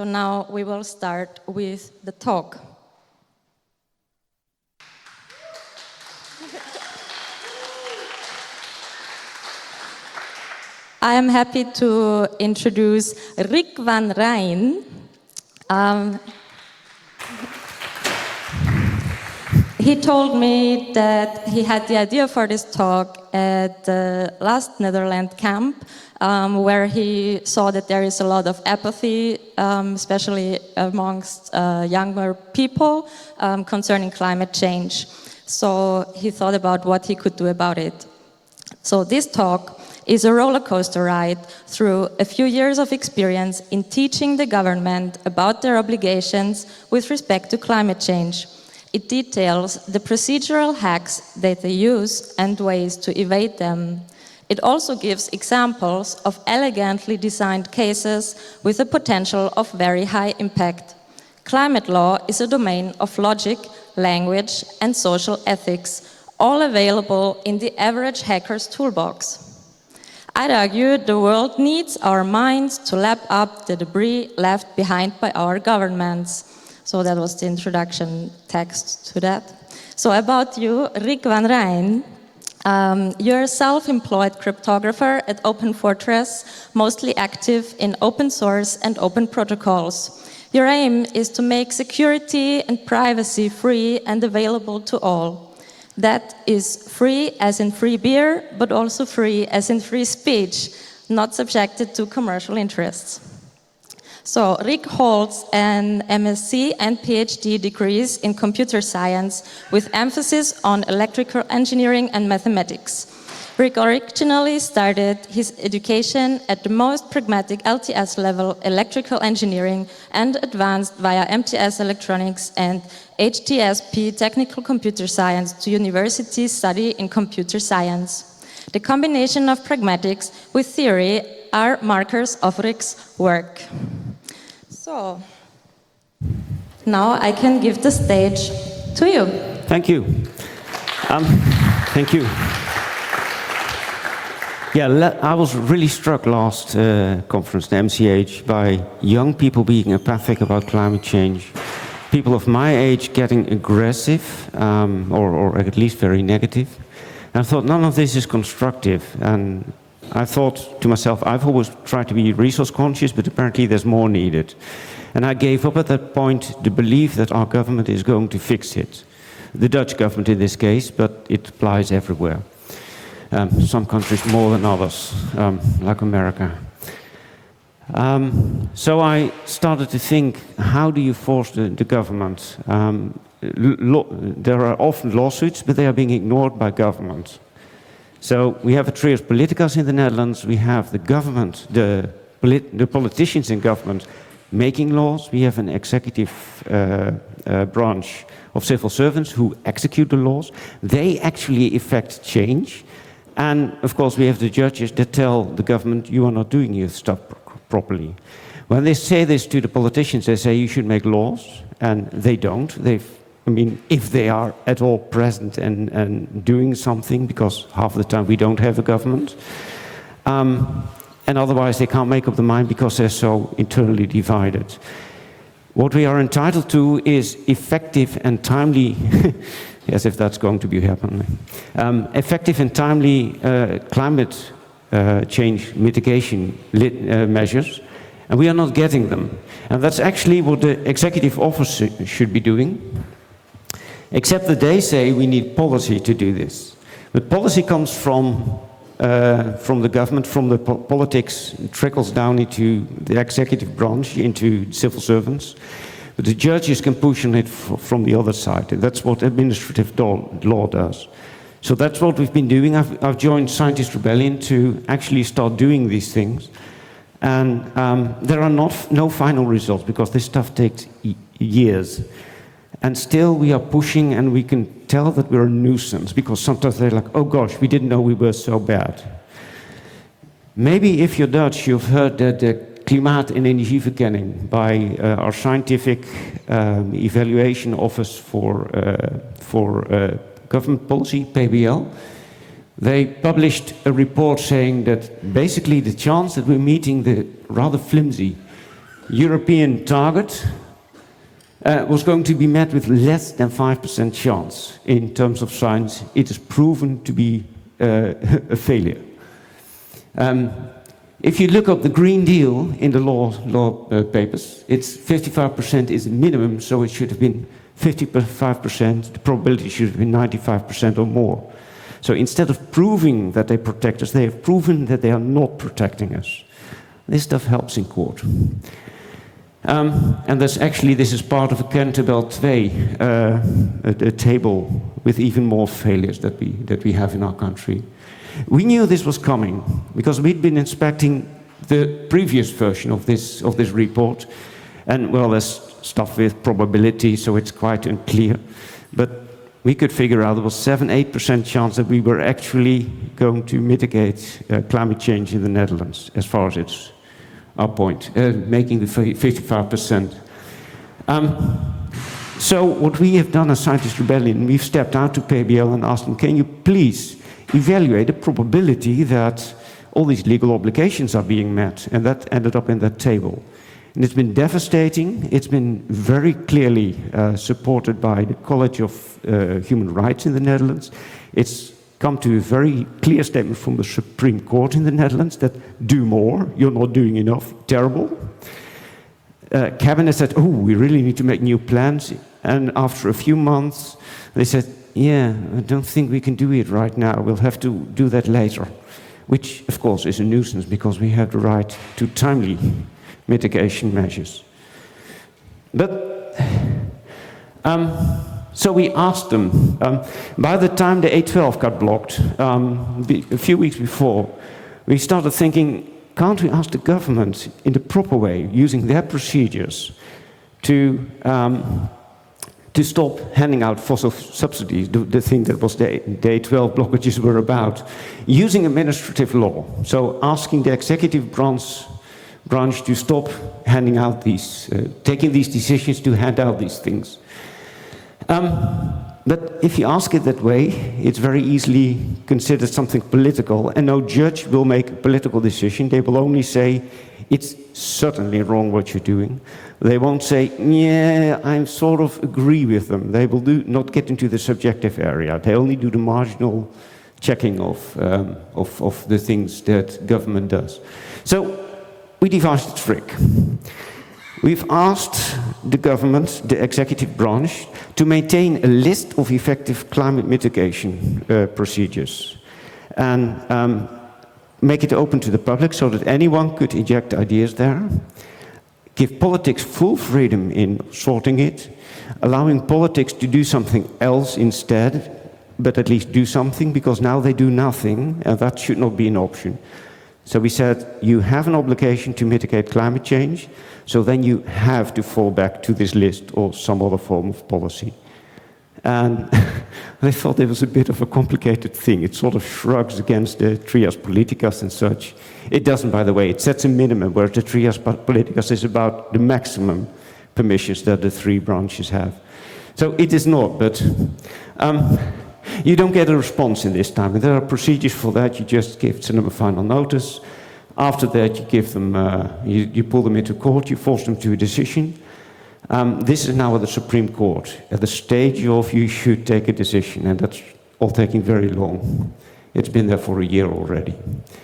So now we will start with the talk. I am happy to introduce Rick van Rijn. He told me that he had the idea for this talk at the last Netherlands camp, where he saw that there is a lot of apathy, especially amongst younger people, concerning climate change. So he thought about what he could do about it. So this talk is a roller coaster ride through a few years of experience in teaching the government about their obligations with respect to climate change. It details the procedural hacks that they use and ways to evade them. It also gives examples of elegantly designed cases with a potential of very high impact. Climate law is a domain of logic, language, and social ethics, all available in the average hacker's toolbox. I'd argue the world needs our minds to lap up the debris left behind by our governments. So that was the introduction text to that. So about you, Rick van Rijn. You're a self-employed cryptographer at Open Fortress, mostly active in open source and open protocols. Your aim is to make security and privacy free and available to all. That is free as in free beer, but also free as in free speech, not subjected to commercial interests. So Rick holds an MSc and PhD degrees in computer science with emphasis on electrical engineering and mathematics. Rick originally started his education at the most pragmatic LTS level, electrical engineering, and advanced via MTS electronics and HTSP technical computer science to university study in computer science. The combination of pragmatics with theory are markers of Rick's work. So, now I can give the stage to you. Thank you. Thank you. Yeah, I was really struck last conference, the MCH, by young people being apathic about climate change. People of my age getting aggressive, or at least very negative. And I thought none of this is constructive. And I thought to myself, I've always tried to be resource conscious, but apparently there's more needed. And I gave up at that point the belief that our government is going to fix it. The Dutch government in this case, but it applies everywhere. Some countries more than others, like America. So I started to think, how do you force the government? There are often lawsuits, but they are being ignored by government. So we have a trias politicas in the Netherlands. We have the government, the politicians in government making laws. We have an executive branch of civil servants who execute the laws. They actually effect change. And of course we have the judges that tell the government, you are not doing your stuff properly. When they say this to the politicians, they say you should make laws, and they don't. If they are at all present and doing something, because half the time we don't have a government. And otherwise they can't make up their mind because they're so internally divided. What we are entitled to is effective and timely, as if that's going to be happening, effective and timely climate change mitigation measures, and we are not getting them. And that's actually what the executive office should be doing, except that they say we need policy to do this. But policy comes from the government, from the politics, trickles down into the executive branch, into civil servants. But the judges can push on it from the other side. And that's what administrative law does. So that's what we've been doing. I've joined Scientist Rebellion to actually start doing these things. And there are no final results because this stuff takes years. And still we are pushing, and we can tell that we're a nuisance because sometimes they're like, oh gosh, we didn't know we were so bad. Maybe if you're Dutch, you've heard that the Klimaat- en Energieverkenning by our scientific evaluation office for government policy, PBL. They published a report saying that basically the chance that we're meeting the rather flimsy European target was going to be met with less than 5% chance. In terms of science, it is proven to be a failure. If you look up the Green Deal in the law papers, it's 55% is the minimum, so it should have been 55%. The probability should have been 95% or more. So instead of proving that they protect us, they have proven that they are not protecting us. This stuff helps in court. And this is part of a Cantabel 2, a table with even more failures that we have in our country. We knew this was coming because we'd been inspecting the previous version of this report, and well, there's stuff with probability, so it's quite unclear. But we could figure out there was 7-8% chance that we were actually going to mitigate climate change in the Netherlands, as far as it's our point, making the 55%. So what we have done as Scientist Rebellion, we've stepped out to PBL and asked them, can you please evaluate the probability that all these legal obligations are being met? And that ended up in that table. And it's been devastating. It's been very clearly supported by the College of Human Rights in the Netherlands. It's come to a very clear statement from the Supreme Court in the Netherlands that do more, you're not doing enough, terrible. Cabinet said, oh, we really need to make new plans. And after a few months, they said, yeah, I don't think we can do it right now. We'll have to do that later. Which, of course, is a nuisance because we have the right to timely mitigation measures. But, so we asked them, by the time the A12 got blocked, a few weeks before, we started thinking, can't we ask the government in the proper way, using their procedures, to stop handing out fossil subsidies, the thing that was the A12 blockages were about, using administrative law. So asking the executive branch to stop handing out these, taking these decisions to hand out these things. But if you ask it that way, it's very easily considered something political, and no judge will make a political decision. They will only say, it's certainly wrong what you're doing. They won't say, yeah, I sort of agree with them. They will not get into the subjective area. They only do the marginal checking of the things that government does. So we devised a trick. We've asked the government, the executive branch, to maintain a list of effective climate mitigation procedures and make it open to the public so that anyone could inject ideas there, give politics full freedom in sorting it, allowing politics to do something else instead, but at least do something, because now they do nothing, and that should not be an option. So we said, you have an obligation to mitigate climate change, so then you have to fall back to this list or some other form of policy. And they thought it was a bit of a complicated thing. It sort of shrugs against the trias politicas and such. It doesn't, by the way. It sets a minimum, where the trias politicas is about the maximum permissions that the three branches have. So it is not, but you don't get a response in this time. And there are procedures for that. You just send them a final notice. After that, you give them, you pull them into court, you force them to a decision. This is now at the Supreme Court, at the stage of you should take a decision, and that's all taking very long. It's been there for a year already.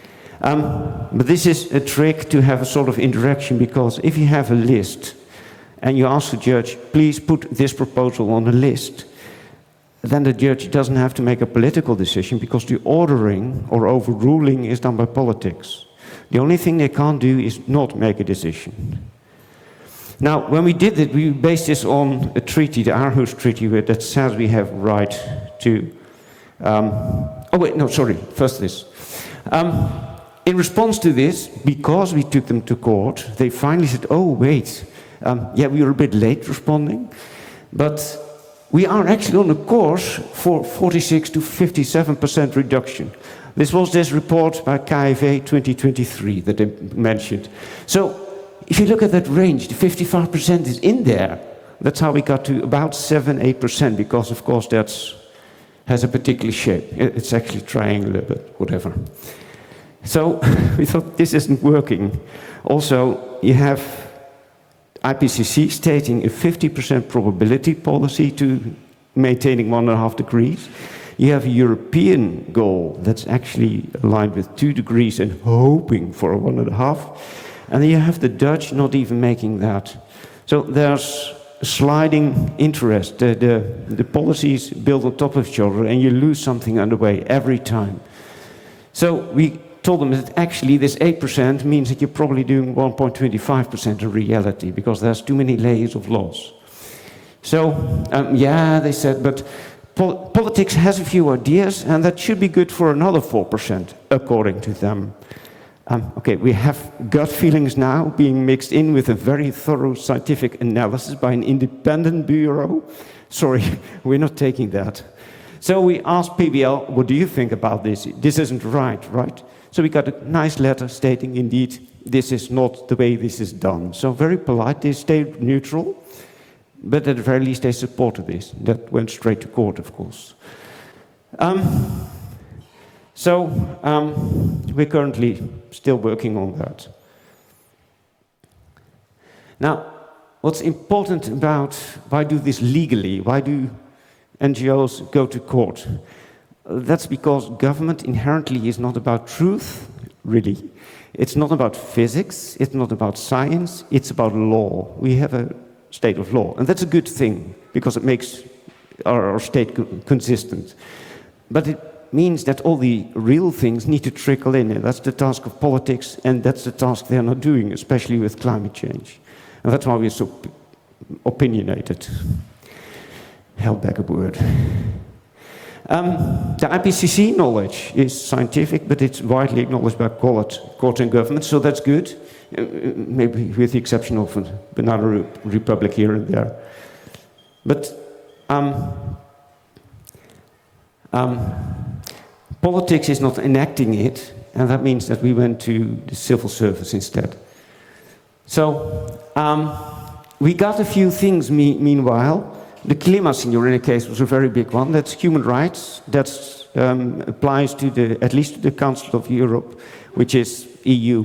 But this is a trick to have a sort of interaction, because if you have a list and you ask the judge, please put this proposal on the list, then the judge doesn't have to make a political decision, because the ordering or overruling is done by politics. The only thing they can't do is not make a decision. Now, when we did it, we based this on a treaty, the Aarhus Treaty, that says we have right to... first this. In response to this, because we took them to court, they finally said, oh, wait, we were a bit late responding, but we are actually on a course for 46 to 57% reduction. This was this report by KFA 2023 that I mentioned. So if you look at that range, the 55% is in there. That's how we got to about 7-8%, because of course that has a particular shape. It's actually triangular, but whatever. So we thought this isn't working. Also, you have IPCC stating a 50% probability policy to maintaining 1.5 degrees. You have a European goal that's actually aligned with 2 degrees and hoping for 1.5. And then you have the Dutch not even making that. So there's sliding interest. The policies build on top of each other and you lose something underway every time. So we told them that actually this 8% means that you're probably doing 1.25% in reality because there's too many layers of laws. So, yeah, they said, but politics has a few ideas and that should be good for another 4%, according to them. Okay, we have gut feelings now being mixed in with a very thorough scientific analysis by an independent bureau. Sorry, we're not taking that. So we asked PBL, what do you think about this? This isn't right, right? So we got a nice letter stating, indeed, this is not the way this is done. So very polite, they stayed neutral, but at the very least they supported this. That went straight to court, of course. We're currently still working on that. Now, what's important about why do this legally? Why do NGOs go to court? That's because government inherently is not about truth, really. It's not about physics, it's not about science, it's about law. We have a state of law, and that's a good thing, because it makes our state consistent. But it means that all the real things need to trickle in, and that's the task of politics, and that's the task they're not doing, especially with climate change. And that's why we're so opinionated. Held back a word. The IPCC knowledge is scientific, but it's widely acknowledged by court and government, so that's good. Maybe with the exception of a banana republic here and there. But politics is not enacting it, and that means that we went to the civil service instead. So we got a few things meanwhile. The Klimasenior case was a very big one. That's human rights. That applies to at least to the Council of Europe, which is EU++.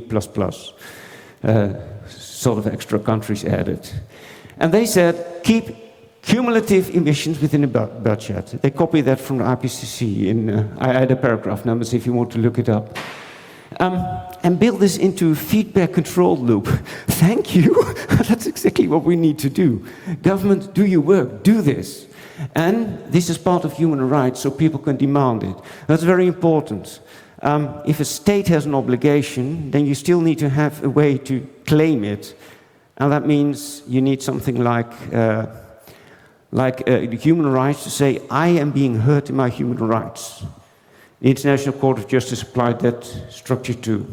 Sort of extra countries added. And they said, keep cumulative emissions within the budget. They copied that from the IPCC. I add the paragraph numbers if you want to look it up. And build this into a feedback control loop. Thank you. That's exactly what we need to do. Government, do your work. Do this. And this is part of human rights, so people can demand it. That's very important. If a state has an obligation, then you still need to have a way to claim it. And that means you need something like human rights to say, I am being hurt in my human rights. The International Court of Justice applied that structure too.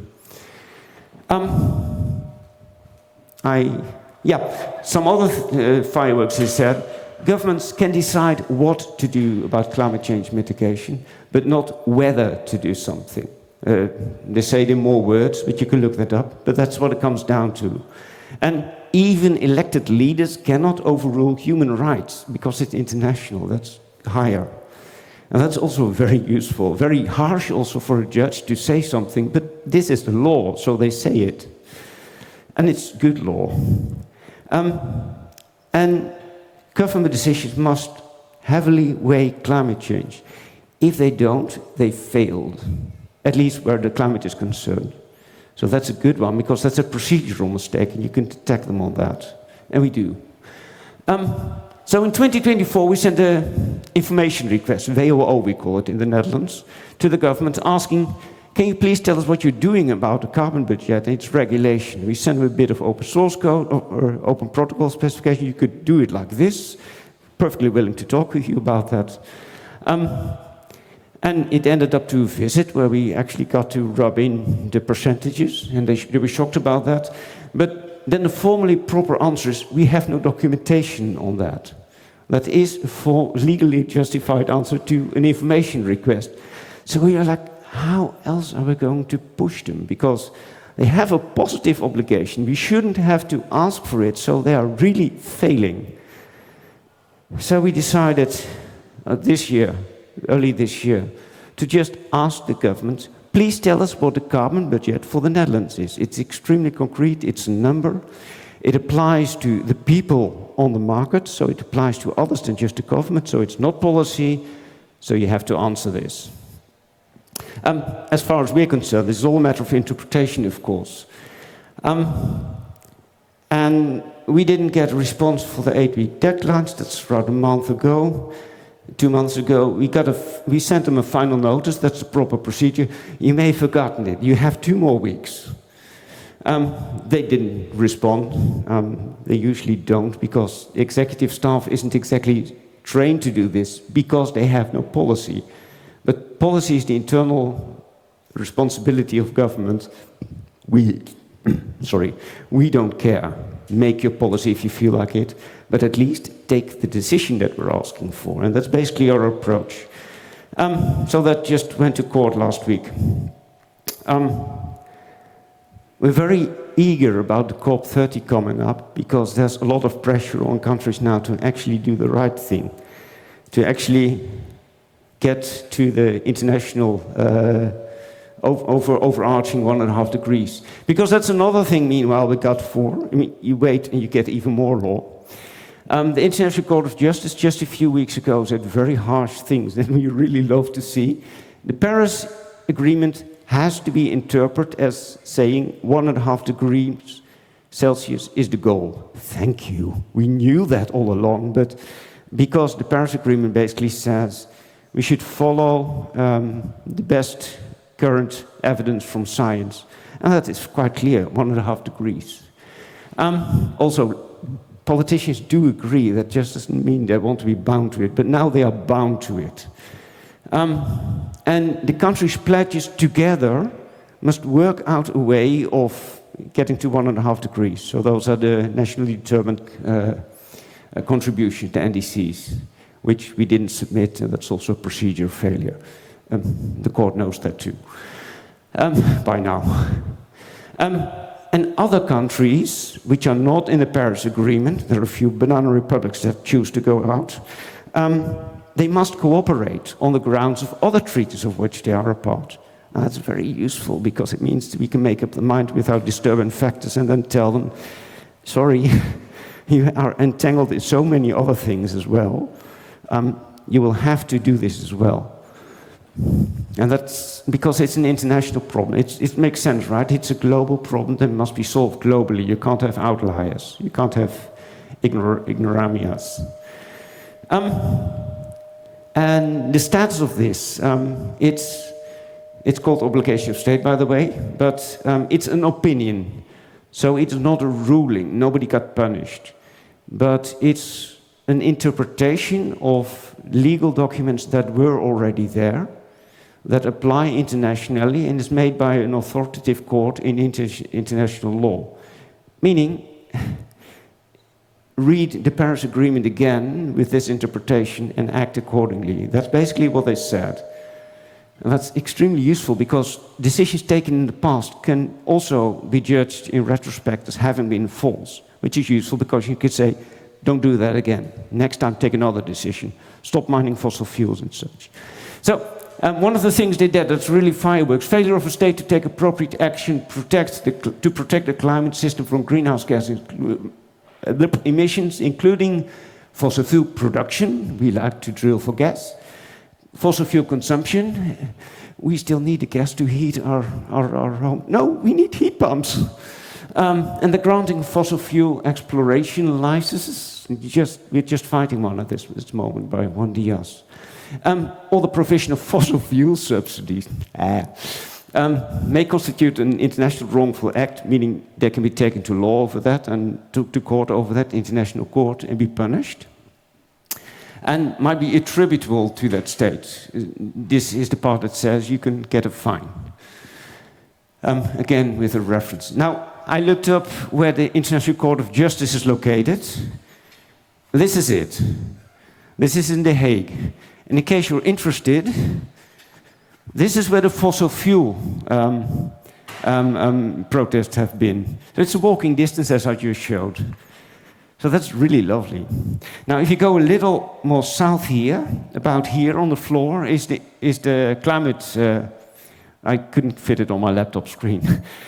Some other fireworks is said. Governments can decide what to do about climate change mitigation, but not whether to do something. They say it in more words, but you can look that up, but that's what it comes down to. And even elected leaders cannot overrule human rights, because it's international, that's higher. And that's also very useful, very harsh also for a judge to say something, but this is the law, so they say it. And it's good law. And government decisions must heavily weigh climate change. If they don't, they failed, at least where the climate is concerned. So that's a good one, because that's a procedural mistake, and you can attack them on that. And we do. So in 2024, we sent an information request, WOO we call it in the Netherlands, to the government asking, can you please tell us what you're doing about the carbon budget and its regulation? We sent them a bit of open source code or open protocol specification. You could do it like this. Perfectly willing to talk with you about that. And it ended up to a visit where we actually got to rub in the percentages, and they were shocked about that. But then the formally proper answer is, we have no documentation on that. That is a legally justified answer to an information request. So we are like, how else are we going to push them? Because they have a positive obligation. We shouldn't have to ask for it, so they are really failing. So we decided early this year, to just ask the government, please tell us what the carbon budget for the Netherlands is. It's extremely concrete, it's a number. It applies to the people on the market, so it applies to others than just the government, so it's not policy, so you have to answer this. As far as we're concerned, this is all a matter of interpretation, of course. And we didn't get a response for the 8-week deadlines. That's around a month ago. 2 months ago, we sent them a final notice. That's the proper procedure. You may have forgotten it. You have 2 more weeks. They didn't respond. They usually don't, because the executive staff isn't exactly trained to do this, because they have no policy. But policy is the internal responsibility of government. We don't care. Make your policy if you feel like it, but at least take the decision that we're asking for. And that's basically our approach. So that just went to court last week. We're very eager about the COP30 coming up, because there's a lot of pressure on countries now to actually do the right thing, to actually get to the international overarching 1.5 degrees. Because that's another thing, meanwhile, we got 4. I mean, you wait and you get even more law. The International Court of Justice just a few weeks ago said very harsh things that we really love to see. The Paris Agreement has to be interpreted as saying 1.5 degrees Celsius is the goal. Thank you. We knew that all along, but because the Paris Agreement basically says we should follow the best current evidence from science. And that is quite clear, 1.5 degrees. Also, politicians do agree. That just doesn't mean they want to be bound to it, but now they are bound to it. And the countries' pledges together must work out a way of getting to 1.5 degrees. So those are the nationally determined contributions, the NDCs, which we didn't submit, and that's also a procedure failure. The court knows that too, by now. And other countries, which are not in the Paris Agreement, there are a few banana republics that choose to go out, they must cooperate on the grounds of other treaties of which they are a part. And that's very useful, because it means that we can make up the mind without disturbing factors and then tell them, sorry, you are entangled in so many other things as well. You will have to do this as well. And that's because it's an international problem. It makes sense, right? It's a global problem that must be solved globally. You can't have outliers. You can't have ignoramias. And the status of this, it's called obligation of state, by the way, but it's an opinion. So it's not a ruling. Nobody got punished. But it's an interpretation of legal documents that were already there, that apply internationally, and is made by an authoritative court in international law. Meaning, read the Paris Agreement again with this interpretation and act accordingly. That's basically what they said. And that's extremely useful, because decisions taken in the past can also be judged in retrospect as having been false, which is useful because you could say, don't do that again. Next time, take another decision. Stop mining fossil fuels and such. So, one of the things they did that's really fireworks, failure of a state to take appropriate action to protect the climate system from greenhouse gas emissions, including fossil fuel production. We like to drill for gas. Fossil fuel consumption. We still need the gas to heat our home. No, we need heat pumps. And the granting of fossil fuel exploration licenses. We're just fighting one at this moment by Juan Diaz. Or the provision of fossil fuel subsidies may constitute an international wrongful act, meaning they can be taken to law over that and to court over that, international court, and be punished. And might be attributable to that state. This is the part that says you can get a fine. Again, with a reference. Now, I looked up where the International Court of Justice is located. This is it. This is in The Hague. And in case you're interested, this is where the fossil fuel protests have been. So it's a walking distance, as I just showed. So that's really lovely. Now, if you go a little more south here, about here on the floor, is the climate I couldn't fit it on my laptop screen,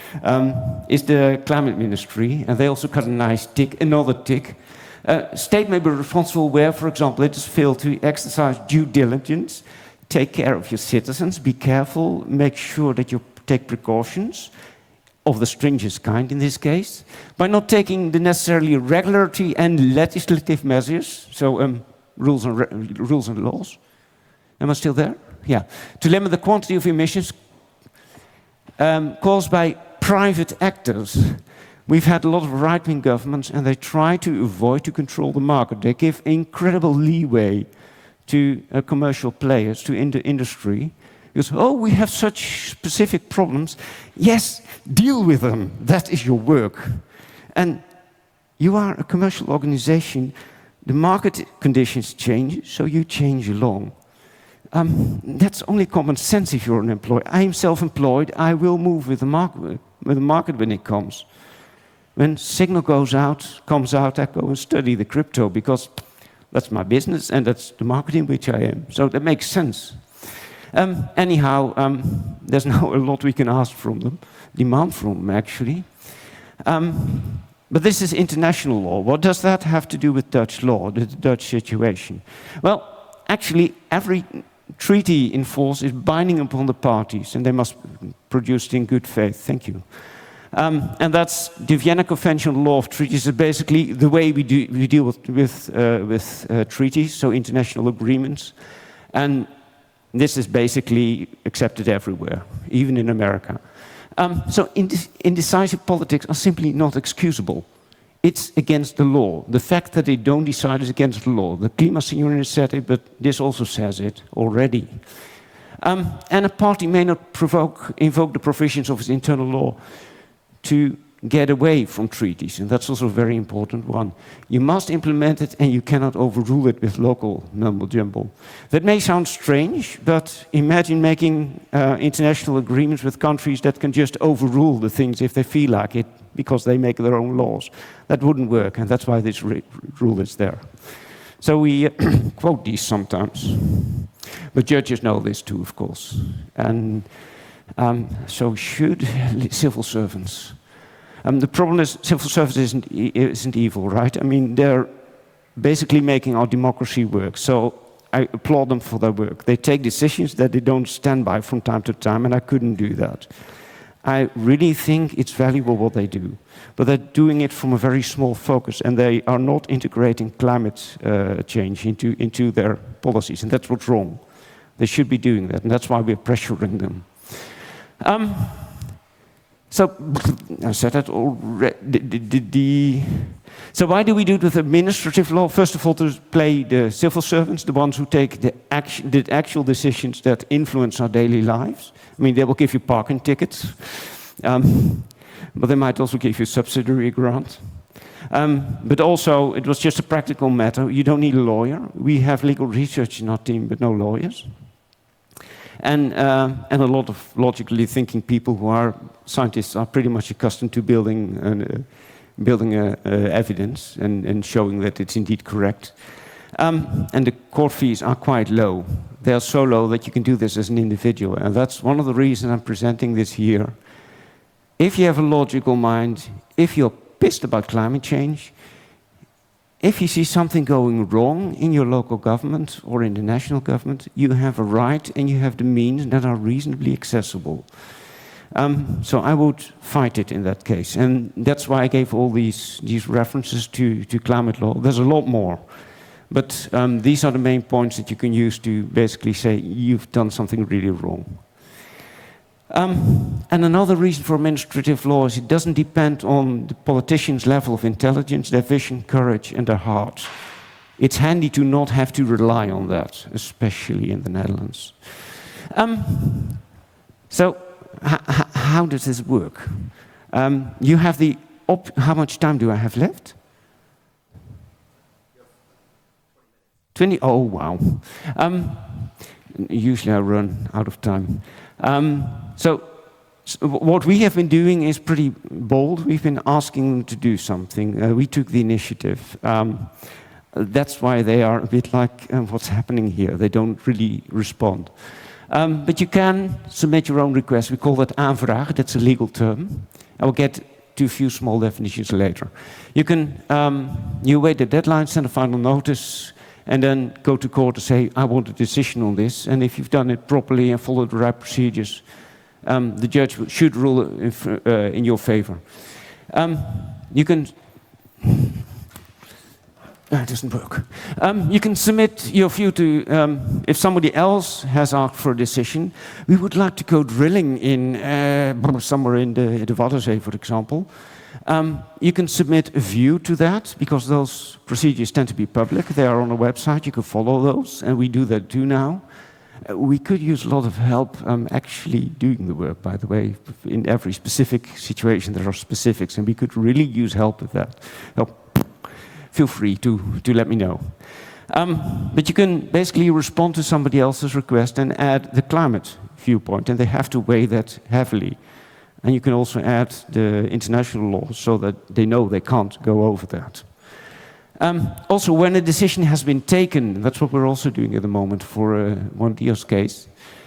is the climate ministry, and they also got a nice tick, another tick. State may be responsible where, for example, it has failed to exercise due diligence, take care of your citizens, be careful, make sure that you take precautions of the stringent kind in this case, by not taking the necessary regulatory and legislative measures, so rules and laws. Am I still there? Yeah. To limit the quantity of emissions caused by private actors. We've had a lot of right-wing governments, and they try to avoid to control the market. They give incredible leeway to commercial players, to industry. Because, oh, we have such specific problems. Yes, deal with them. That is your work. And you are a commercial organization. The market conditions change, so you change along. That's only common sense if you're an employee. I am self-employed. I will move with the market when it comes. When signal comes out, I go and study the crypto because that's my business and that's the market in which I am. So that makes sense. Anyhow, there's now a lot we can ask from them, demand from them actually. But this is international law. What does that have to do with Dutch law, the Dutch situation? Well, actually, every treaty in force is binding upon the parties, and they must produce it in good faith. Thank you. And that's the Vienna Convention law of treaties is basically the way we deal with treaties, so international agreements. And this is basically accepted everywhere, even in America. So indecisive politics are simply not excusable. It's against the law. The fact that they don't decide is against the law. The Klimaat said it, but this also says it already. And a party may not invoke the provisions of its internal law to get away from treaties, and that's also a very important one. You must implement it, and you cannot overrule it with local mumbo-jumbo. That may sound strange, but imagine making international agreements with countries that can just overrule the things if they feel like it, because they make their own laws. That wouldn't work, and that's why this rule is there. So we quote these sometimes. But judges know this too, of course. And so should civil servants. The problem is civil service isn't evil, right? I mean, they're basically making our democracy work. So I applaud them for their work. They take decisions that they don't stand by from time to time, and I couldn't do that. I really think it's valuable what they do. But they're doing it from a very small focus, and they are not integrating climate change into their policies, and that's what's wrong. They should be doing that, and that's why we're pressuring them. So I said that already. So why do we do it with administrative law? First of all, to play the civil servants, the ones who take the actual decisions that influence our daily lives. I mean, they will give you parking tickets, but they might also give you a subsidiary grant. But also, it was just a practical matter. You don't need a lawyer. We have legal research in our team, but no lawyers. And a lot of logically thinking people who are scientists are pretty much accustomed to building evidence and showing that it's indeed correct. And the court fees are quite low. They are so low that you can do this as an individual. And that's one of the reasons I'm presenting this here. If you have a logical mind, if you're pissed about climate change, if you see something going wrong in your local government or in the national government, you have a right and you have the means that are reasonably accessible. So I would fight it in that case. And that's why I gave all these references to climate law. There's a lot more. But these are the main points that you can use to basically say you've done something really wrong. And another reason for administrative law is it doesn't depend on the politicians' level of intelligence, their vision, courage, and their heart. It's handy to not have to rely on that, especially in the Netherlands. So how does this work? You have the how much time do I have left? 20. Oh, wow. Usually I run out of time. So what we have been doing is pretty bold. We've been asking them to do something. We took the initiative. That's why they are a bit like what's happening here. They don't really respond. But you can submit your own request. We call that aanvraag. That's a legal term. I will get to a few small definitions later. You can you wait the deadline, send a final notice, and then go to court to say, I want a decision on this. And if you've done it properly and followed the right procedures, the judge should rule in your favor. You can... It doesn't work. You can submit your view to, if somebody else has asked for a decision, we would like to go drilling in somewhere in the Waddenzee, for example. You can submit a view to that, because those procedures tend to be public. They are on a website, you can follow those, and we do that too now. We could use a lot of help actually doing the work, by the way. In every specific situation, there are specifics, and we could really use help with that. Feel free to let me know. But you can basically respond to somebody else's request and add the climate viewpoint, and they have to weigh that heavily. And you can also add the international laws so that they know they can't go over that. Also, when a decision has been taken, that's what we're also doing at the moment for one Dios case,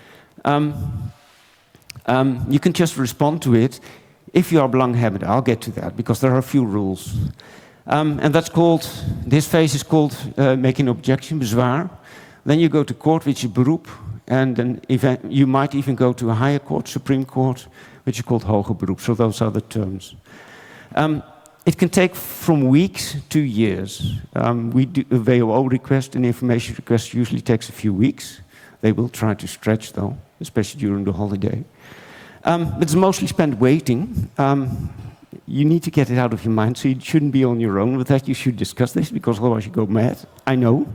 you can just respond to it if you are belanghebbend. I'll get to that, because there are a few rules. And that's called, this phase is called making objection, bezwaar. Then you go to court, which is beroep, and then you might even go to a higher court, Supreme Court, which is called hoger beroep. So those are the terms. It can take from weeks to years. We do a VOO request, an information request usually takes a few weeks. They will try to stretch though, especially during the holiday. But it's mostly spent waiting. You need to get it out of your mind, so you shouldn't be on your own with that. You should discuss this, because otherwise you go mad. I know.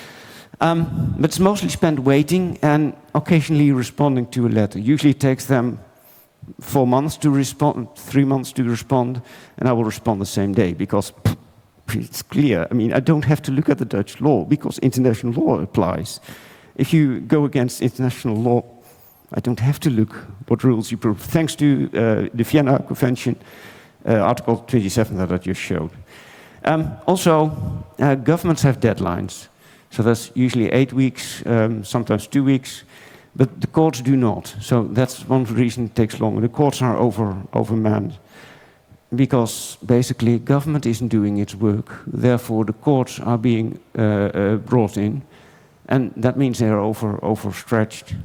But it's mostly spent waiting and occasionally responding to a letter. Usually it takes them 4 months to respond, 3 months to respond, and I will respond the same day, because it's clear. I mean, I don't have to look at the Dutch law, because international law applies. If you go against international law, I don't have to look what rules you prove. Thanks to the Vienna Convention, Article 27 that I just showed. Also, governments have deadlines. So that's usually 8 weeks, sometimes 2 weeks, but the courts do not. So that's one reason it takes longer. The courts are overmanned, because basically government isn't doing its work. Therefore, the courts are being brought in, and that means they are overstretched.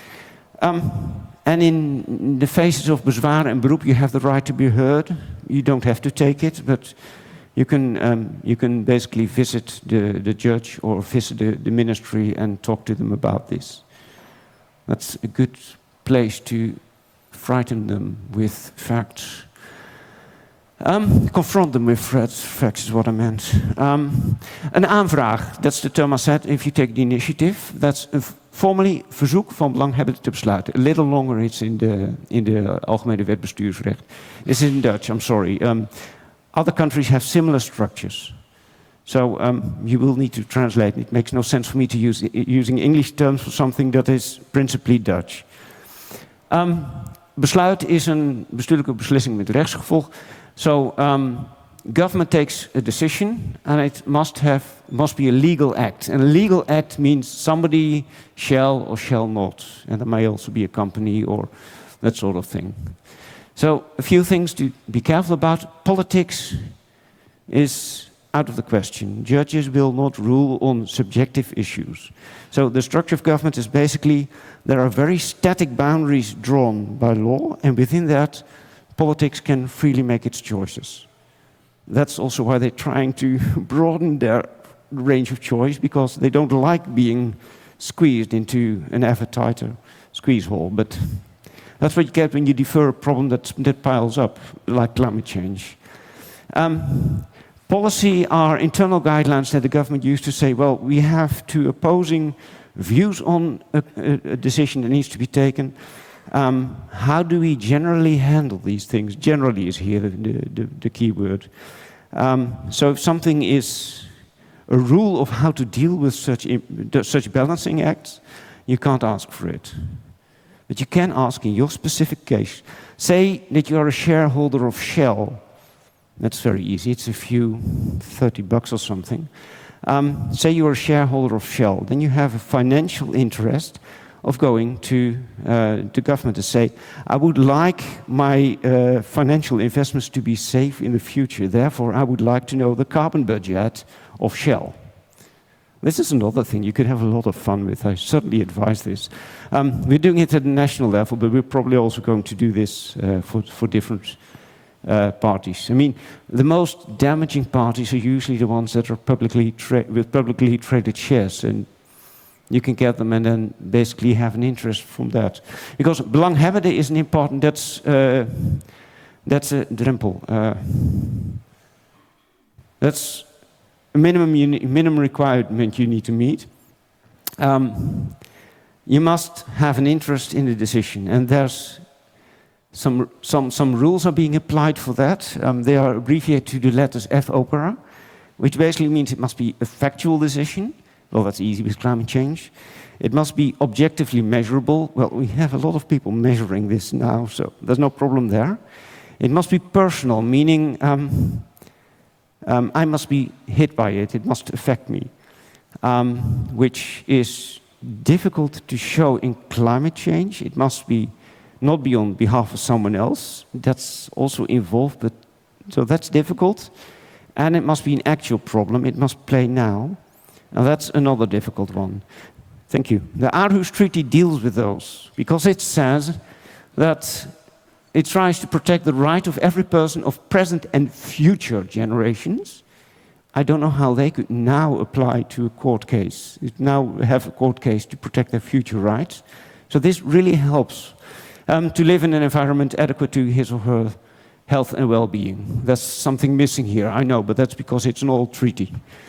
And in the phases of bezwaar and beroep, you have the right to be heard. You don't have to take it, but you can basically visit the judge or visit the ministry and talk to them about this. That's a good place to frighten them with facts. Confront them with facts is what I meant. An aanvraag, that's the term I said, if you take the initiative. That's formally verzoek van belanghebbenden te besluiten. A little longer, it's in de Algemene Wet Bestuursrecht. This is in Dutch, I'm sorry. Other countries have similar structures. So you will need to translate. It makes no sense for me to use using English terms for something that is principally Dutch. Besluit is een bestuurlijke beslissing met rechtsgevolg. So government takes a decision, and it must be a legal act. And a legal act means somebody shall or shall not, and there may also be a company or that sort of thing. So a few things to be careful about. Politics is out of the question. Judges will not rule on subjective issues. So the structure of government is basically, there are very static boundaries drawn by law, and within that, politics can freely make its choices. That's also why they're trying to broaden their range of choice, because they don't like being squeezed into an ever tighter squeeze hole. But that's what you get when you defer a problem that piles up, like climate change. Policy are internal guidelines that the government used to say, well, we have two opposing views on a decision that needs to be taken. How do we generally handle these things? Generally is here the key word. So if something is a rule of how to deal with such balancing acts, you can't ask for it. But you can ask in your specific case. Say that you are a shareholder of Shell. That's very easy. It's a few $30 or something. Say you are a shareholder of Shell. Then you have a financial interest of going to the government to say, I would like my financial investments to be safe in the future. Therefore, I would like to know the carbon budget of Shell. This is another thing you could have a lot of fun with. I certainly advise this. We're doing it at the national level, but we're probably also going to do this for different parties. I mean, the most damaging parties are usually the ones that are with publicly traded shares, and you can get them and then basically have an interest from that. Because belanghebbende is an important, that's a drempel. That's a minimum requirement you need to meet. You must have an interest in the decision, and there's some rules are being applied for that. They are abbreviated to the letters FOPERA, which basically means it must be a factual decision. Well, that's easy with climate change. It must be objectively measurable. Well, we have a lot of people measuring this now, so there's no problem there. It must be personal, meaning I must be hit by it. It must affect me, which is difficult to show in climate change. It must be not be on behalf of someone else. That's also involved, but so that's difficult. And it must be an actual problem. It must play now. Now that's another difficult one. Thank you. The Aarhus Treaty deals with those because it says that it tries to protect the right of every person of present and future generations. I don't know how they could now apply to a court case. Now have a court case to protect their future rights. So this really helps to live in an environment adequate to his or her health and well-being. There's something missing here, I know, but that's because it's an old treaty.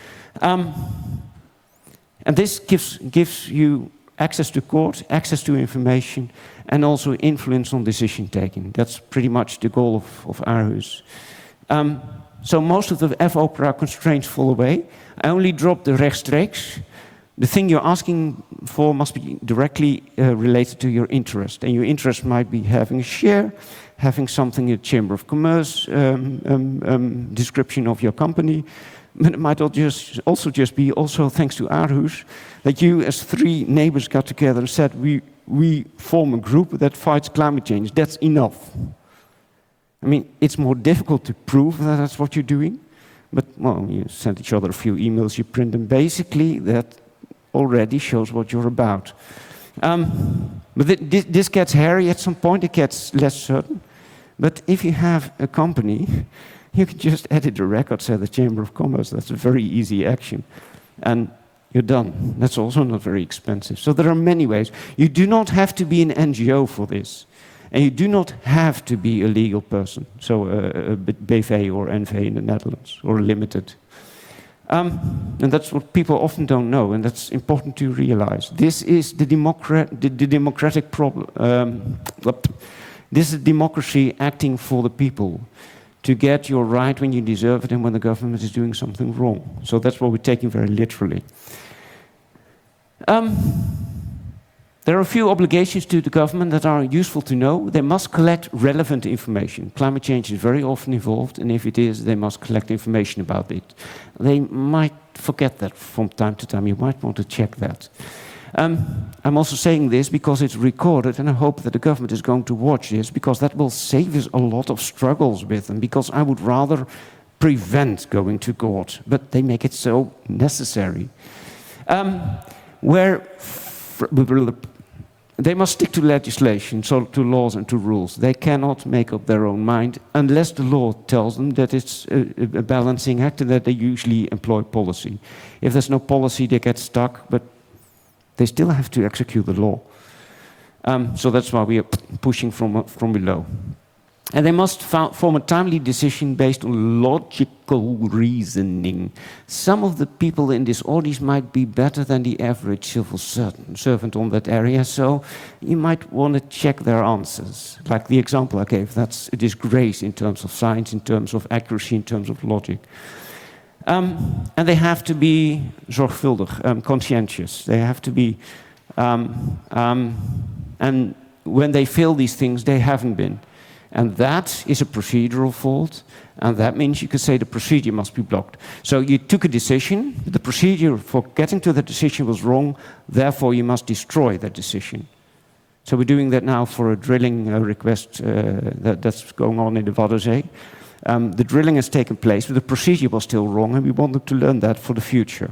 And this gives you access to court, access to information, and also influence on decision-taking. That's pretty much the goal of Aarhus. So most of the FOPERA constraints fall away. I only dropped the rechtstreeks. The thing you're asking for must be directly related to your interest. And your interest might be having a share, having something in the Chamber of Commerce, description of your company. But it might also just be, thanks to Aarhus, that you as 3 neighbors got together and said, we form a group that fights climate change. That's enough. I mean, it's more difficult to prove that that's what you're doing. But, well, you send each other a few emails, you print them. Basically, that already shows what you're about. But this gets hairy at some point. It gets less certain. But if you have a company, you can just edit the records at the Chamber of Commerce. That's a very easy action. And you're done. That's also not very expensive. So there are many ways. You do not have to be an NGO for this. And you do not have to be a legal person. So a BV or NV in the Netherlands, or limited. And that's what people often don't know, and that's important to realize. This is the democratic problem. This is democracy acting for the people, to get your right when you deserve it and when the government is doing something wrong. So that's what we're taking very literally. There are a few obligations to the government that are useful to know. They must collect relevant information. Climate change is very often involved, and if it is, they must collect information about it. They might forget that from time to time. You might want to check that. I'm also saying this because it's recorded, and I hope that the government is going to watch this, because that will save us a lot of struggles with them, because I would rather prevent going to court, but they make it so necessary. They must stick to legislation, so to laws and to rules. They cannot make up their own mind unless the law tells them that it's a balancing act and that they usually employ policy. If there's no policy, they get stuck, but they still have to execute the law. So that's why we are pushing from below. And they must form a timely decision based on logical reasoning. Some of the people in this audience might be better than the average civil servant on that area, so you might want to check their answers. Like the example I gave, that's a disgrace in terms of science, in terms of accuracy, in terms of logic. And they have to be zorgvuldig, conscientious. They have to be, and when they fail these things, they haven't been. And that is a procedural fault, and that means you could say the procedure must be blocked. So you took a decision, the procedure for getting to the decision was wrong, therefore you must destroy that decision. So we're doing that now for a drilling request that's going on in the Waddenzee. The drilling has taken place, but the procedure was still wrong, and we wanted to learn that for the future.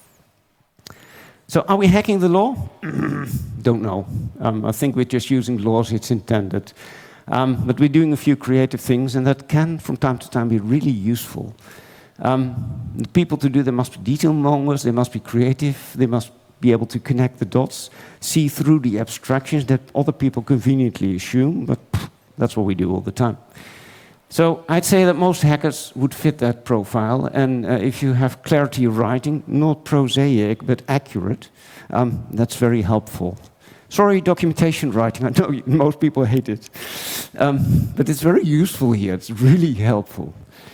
So are we hacking the law? Don't know. I think we're just using law as it's intended. But we're doing a few creative things, and that can, from time to time, be really useful. The people to do that must be detail mongers, they must be creative, they must be able to connect the dots, see through the abstractions that other people conveniently assume, but that's what we do all the time. So I'd say that most hackers would fit that profile, and if you have clarity of writing, not prosaic, but accurate, that's very helpful. Sorry, documentation writing, I know most people hate it. But it's very useful here, it's really helpful.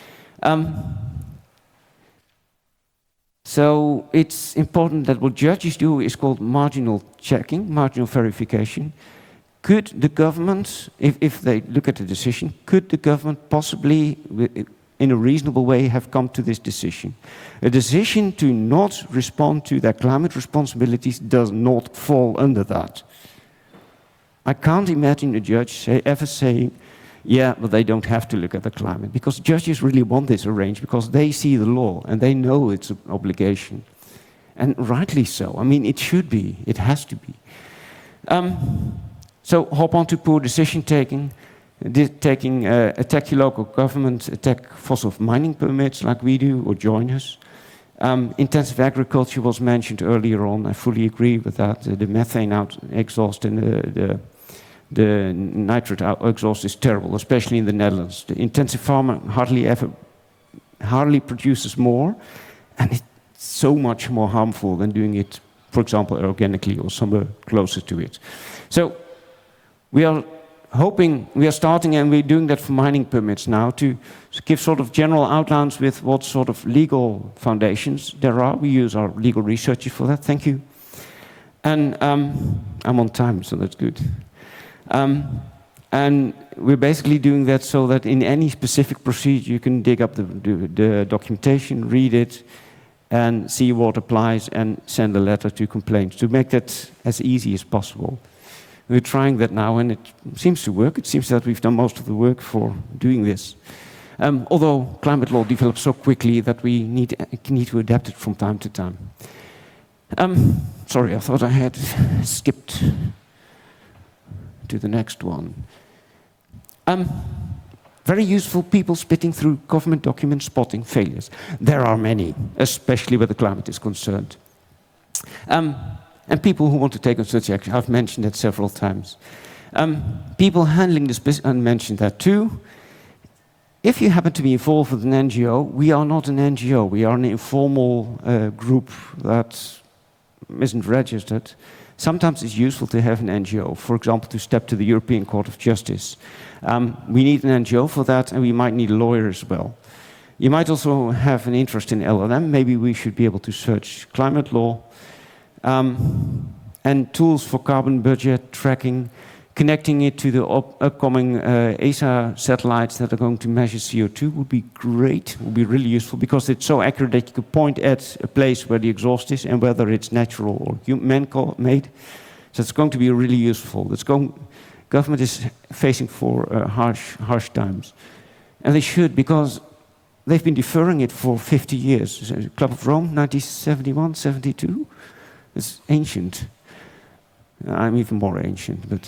So it's important that what judges do is called marginal checking, marginal verification. Could the government, if they look at the decision, could the government possibly, in a reasonable way, have come to this decision? A decision to not respond to their climate responsibilities does not fall under that. I can't imagine a judge ever saying, yeah, but they don't have to look at the climate, because judges really want this arranged because they see the law and they know it's an obligation. And rightly so. I mean, it should be, it has to be. So hop on to poor decision taking, attack your local government, attack fossil mining permits like we do, or join us. Intensive agriculture was mentioned earlier on. I fully agree with that. The methane exhaust and the nitrate exhaust is terrible, especially in the Netherlands. The intensive farmer hardly produces more, and it's so much more harmful than doing it, for example, organically or somewhere closer to it. So we are starting, and we're doing that for mining permits now, to give sort of general outlines with what sort of legal foundations there are. We use our legal researchers for that. Thank you. And I'm on time, so that's good. And we're basically doing that so that in any specific procedure you can dig up the documentation, read it, and see what applies, and send a letter to complaints to make that as easy as possible. We're trying that now, and it seems to work. It seems that we've done most of the work for doing this. Although climate law develops so quickly that we need to adapt it from time to time. Sorry, I thought I had skipped to the next one. Very useful people spitting through government documents, spotting failures. There are many, especially where the climate is concerned. And people who want to take on such action. I've mentioned that several times. People handling this business, I mentioned that too. If you happen to be involved with an NGO, we are not an NGO. We are an informal group that isn't registered. Sometimes it's useful to have an NGO, for example, to step to the European Court of Justice. We need an NGO for that, and we might need a lawyer as well. You might also have an interest in LLM. Maybe we should be able to search climate law. And tools for carbon budget tracking, connecting it to the upcoming ESA satellites that are going to measure CO2 would be great, would be really useful, because it's so accurate that you could point at a place where the exhaust is and whether it's natural or man-made. So it's going to be really useful. Government is facing for harsh times. And they should, because they've been deferring it for 50 years. Club of Rome, 1971, 72. It's ancient. I'm even more ancient, but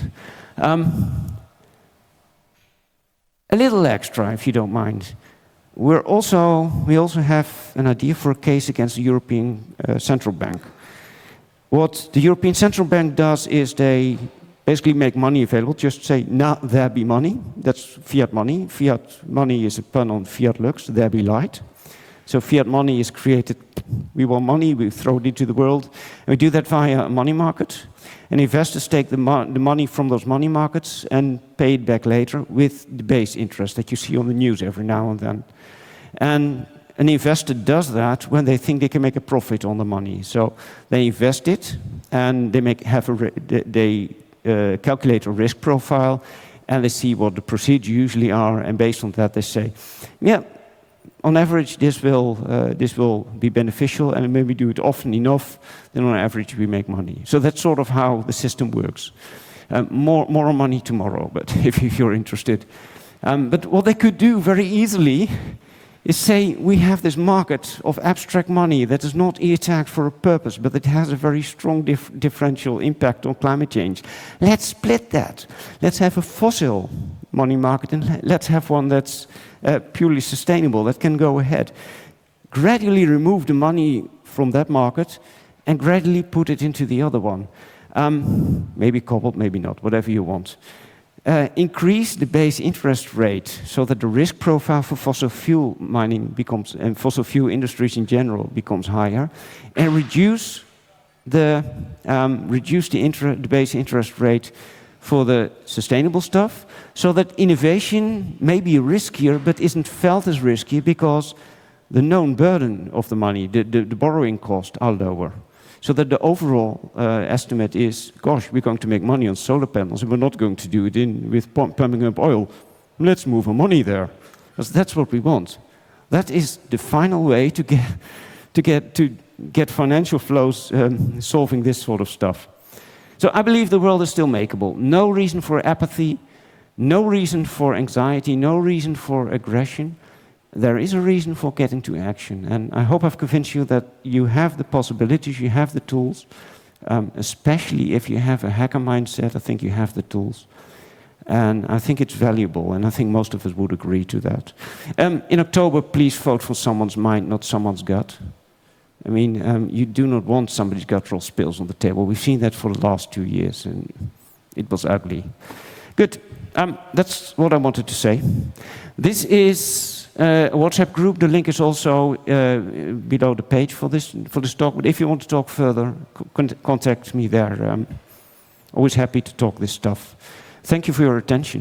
a little extra, if you don't mind. We also have an idea for a case against the European Central Bank. What the European Central Bank does is they basically make money available. Just say, now there be money. That's fiat money. Fiat money is a pun on fiat lux. There be light. So fiat money is created. We want money, we throw it into the world, and we do that via a money market. And investors take the money from those money markets and pay it back later with the base interest that you see on the news every now and then. And an investor does that when they think they can make a profit on the money. So they invest it, and they calculate a risk profile, and they see what the procedures usually are, and based on that they say, yeah, on average, this will be beneficial, and when we do it often enough, then on average we make money. So that's sort of how the system works. More money tomorrow, but if you're interested. But what they could do very easily is say, we have this market of abstract money that is not e-tagged for a purpose, but it has a very strong differential impact on climate change. Let's split that. Let's have a fossil money market, and let's have one that's purely sustainable, that can go ahead. Gradually remove the money from that market and gradually put it into the other one. Maybe coupled, maybe not, whatever you want. Increase the base interest rate so that the risk profile for fossil fuel mining becomes, and fossil fuel industries in general, becomes higher, and reduce the base interest rate for the sustainable stuff, so that innovation may be riskier but isn't felt as risky because the known burden of the money, the borrowing costs are lower. So that the overall estimate is, gosh, we're going to make money on solar panels and we're not going to do it with pumping up oil. Let's move our money there, because that's what we want. That is the final way to get financial flows solving this sort of stuff. So I believe the world is still makeable. No reason for apathy, no reason for anxiety, no reason for aggression. There is a reason for getting to action, and I hope I've convinced you that you have the possibilities, you have the tools, especially if you have a hacker mindset. I think you have the tools, and I think it's valuable, and I think most of us would agree to that. In October, please vote for someone's mind, not someone's gut. I mean, you do not want somebody's guttural spills on the table. We've seen that for the last 2 years, and it was ugly. Good. That's what I wanted to say. This is a WhatsApp group. The link is also below the page for this talk. But if you want to talk further, contact me there. Always happy to talk this stuff. Thank you for your attention.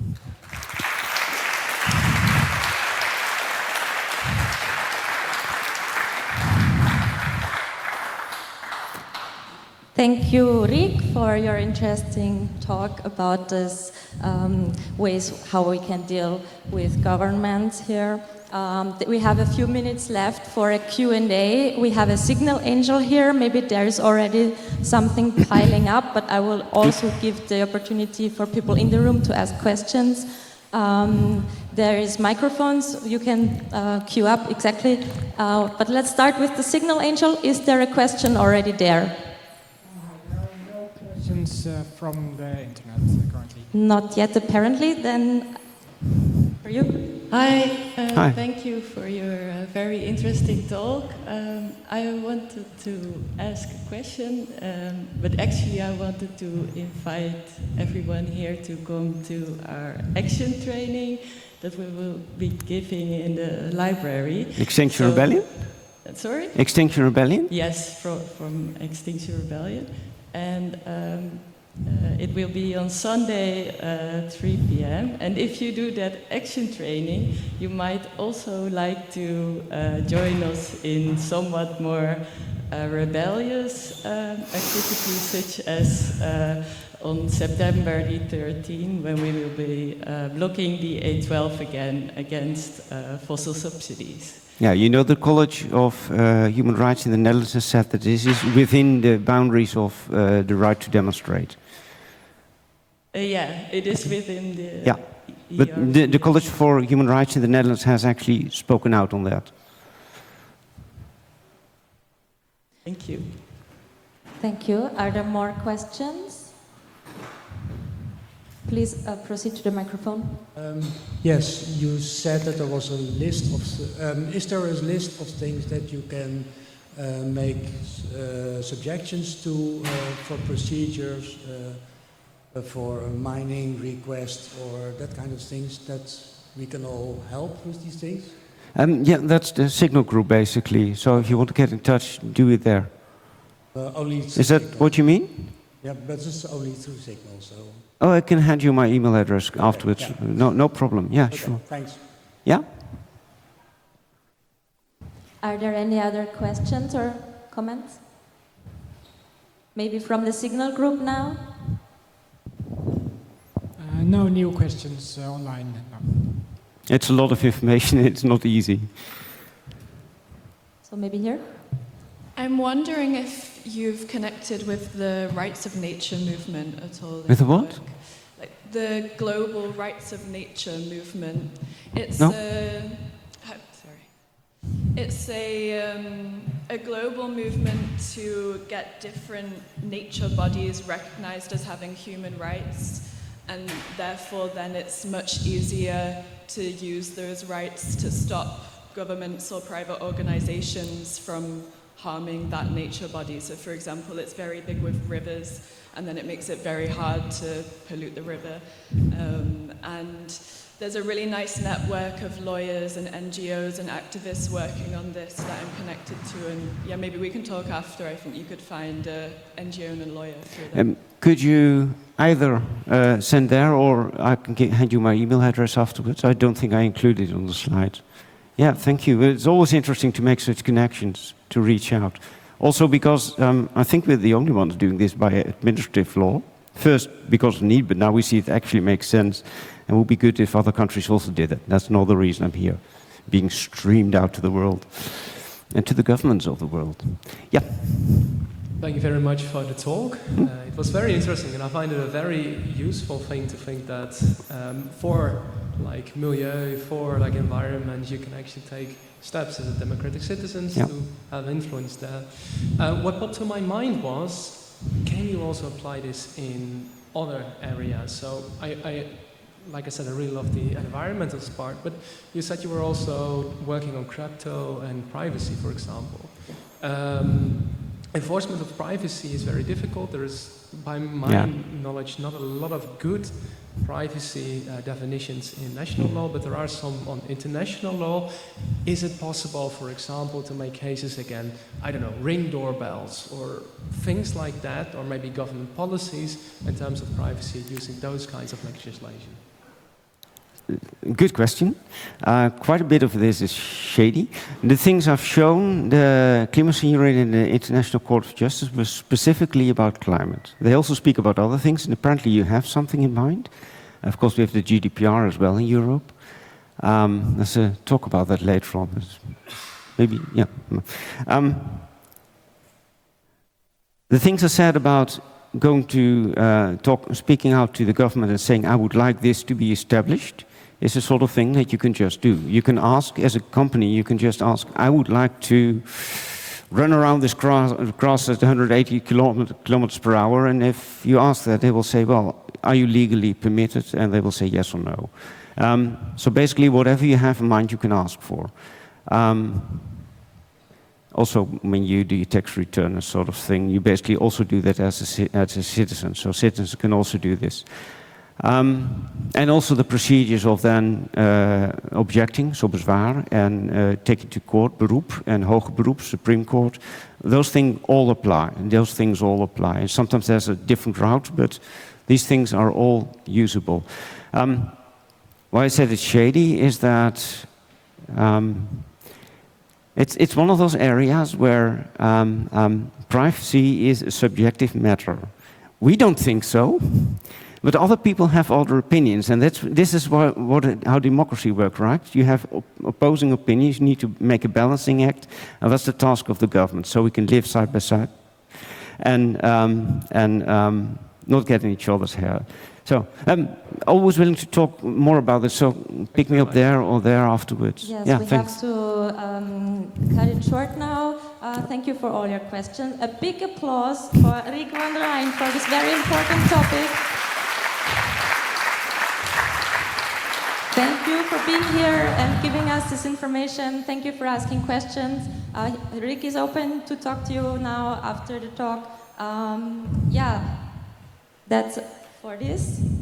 Thank you, Rick, for your interesting talk about this ways how we can deal with governments here. We have a few minutes left for a Q&A. We have a signal angel here. Maybe there is already something piling up, but I will also give the opportunity for people in the room to ask questions. There is microphones. You can queue up exactly. But let's start with the signal angel. Is there a question already there? From the internet currently? Not yet, apparently. Then, for you? Hi. Hi. Thank you for your very interesting talk. I wanted to ask a question, but actually I wanted to invite everyone here to come to our action training that we will be giving in the library. Extinction Rebellion? Sorry? Extinction Rebellion? Yes, from Extinction Rebellion. And it will be on Sunday, 3 p.m. And if you do that action training, you might also like to join us in somewhat more rebellious activities, such as on September the 13th, when we will be blocking the A12 again against fossil subsidies. Yeah, you know, the College of Human Rights in the Netherlands has said that this is within the boundaries of the right to demonstrate. Yeah, it is within the... Yeah, but the College for Human Rights in the Netherlands has actually spoken out on that. Thank you. Thank you. Are there more questions? Please proceed to the microphone. Yes, you said that there was a list of... is there a list of things that you can make suggestions to for procedures, for mining requests or that kind of things that we can all help with these things? Yeah, that's the signal group basically. So if you want to get in touch, do it there. Is that what you mean? Yeah, but it's only through Signal, so... Oh, I can hand you my email address afterwards. Yeah. No problem. Yeah, Okay, sure. Thanks. Yeah? Are there any other questions or comments? Maybe from the signal group now? No new questions online. No. It's a lot of information. It's not easy. So maybe here? I'm wondering if you've connected with the rights of nature movement at all. in With the your what? work. Like the global rights of nature movement. It's No. It's a global movement to get different nature bodies recognized as having human rights, and therefore then it's much easier to use those rights to stop governments or private organizations from harming that nature body. So for example, it's very big with rivers, and then it makes it very hard to pollute the river. And there's a really nice network of lawyers and NGOs and activists working on this that I'm connected to, and yeah, maybe we can talk after. I think you could find an NGO and a lawyer through them. Could you either send there, or I can hand you my email address afterwards? I don't think I included it on the slide. Yeah, thank you. It's always interesting to make such connections, to reach out. Also because I think we're the only ones doing this by administrative law. First, because of need, but now we see it actually makes sense. And it would be good if other countries also did it. That's another reason I'm here, being streamed out to the world and to the governments of the world. Yeah. Thank you very much for the talk. It was very interesting, and I find it a very useful thing to think that for like milieu, for like environment, you can actually take steps as a democratic citizens to have influence there. What popped to my mind was, can you also apply this in other areas? So like I said, I really love the environmental part, but you said you were also working on crypto and privacy, for example. Enforcement of privacy is very difficult. There is, by my knowledge, not a lot of good privacy definitions in national law, but there are some on international law. Is it possible, for example, to make cases again, I don't know, Ring doorbells or things like that, or maybe government policies in terms of privacy using those kinds of legislation? Good question. Quite a bit of this is shady. The things I've shown, the clemency hearing in the International Court of Justice was specifically about climate. They also speak about other things, and apparently you have something in mind. Of course, we have the GDPR as well in Europe. Let's talk about that later on. Maybe, yeah. The things I said about going to speaking out to the government and saying, I would like this to be established, is the sort of thing that you can just do. You can ask, as a company, you can just ask, I would like to run around this grass at 180 kilometers per hour, and if you ask that, they will say, well, are you legally permitted? And they will say yes or no. So basically, whatever you have in mind, you can ask for. Also, when you do your tax return and sort of thing, you basically also do that as a citizen. So citizens can also do this. And also the procedures of then objecting, so bezwaar, and taking to court, beroep, and hoger beroep, Supreme Court. Those things all apply. And sometimes there's a different route, but these things are all usable. Why I said it's shady is that it's one of those areas where privacy is a subjective matter. We don't think so. But other people have other opinions, and this is how democracy works, right? You have opposing opinions, you need to make a balancing act, and that's the task of the government, so we can live side by side and not get in each other's hair. So I'm always willing to talk more about this, so pick me up there or there afterwards. Yes, yeah, we thanks. have to cut it short now. Thank you for all your questions. A big applause for Rick van der Rijn for this very important topic. Thank you for being here and giving us this information. Thank you for asking questions. Rick is open to talk to you now after the talk. Yeah, that's for this.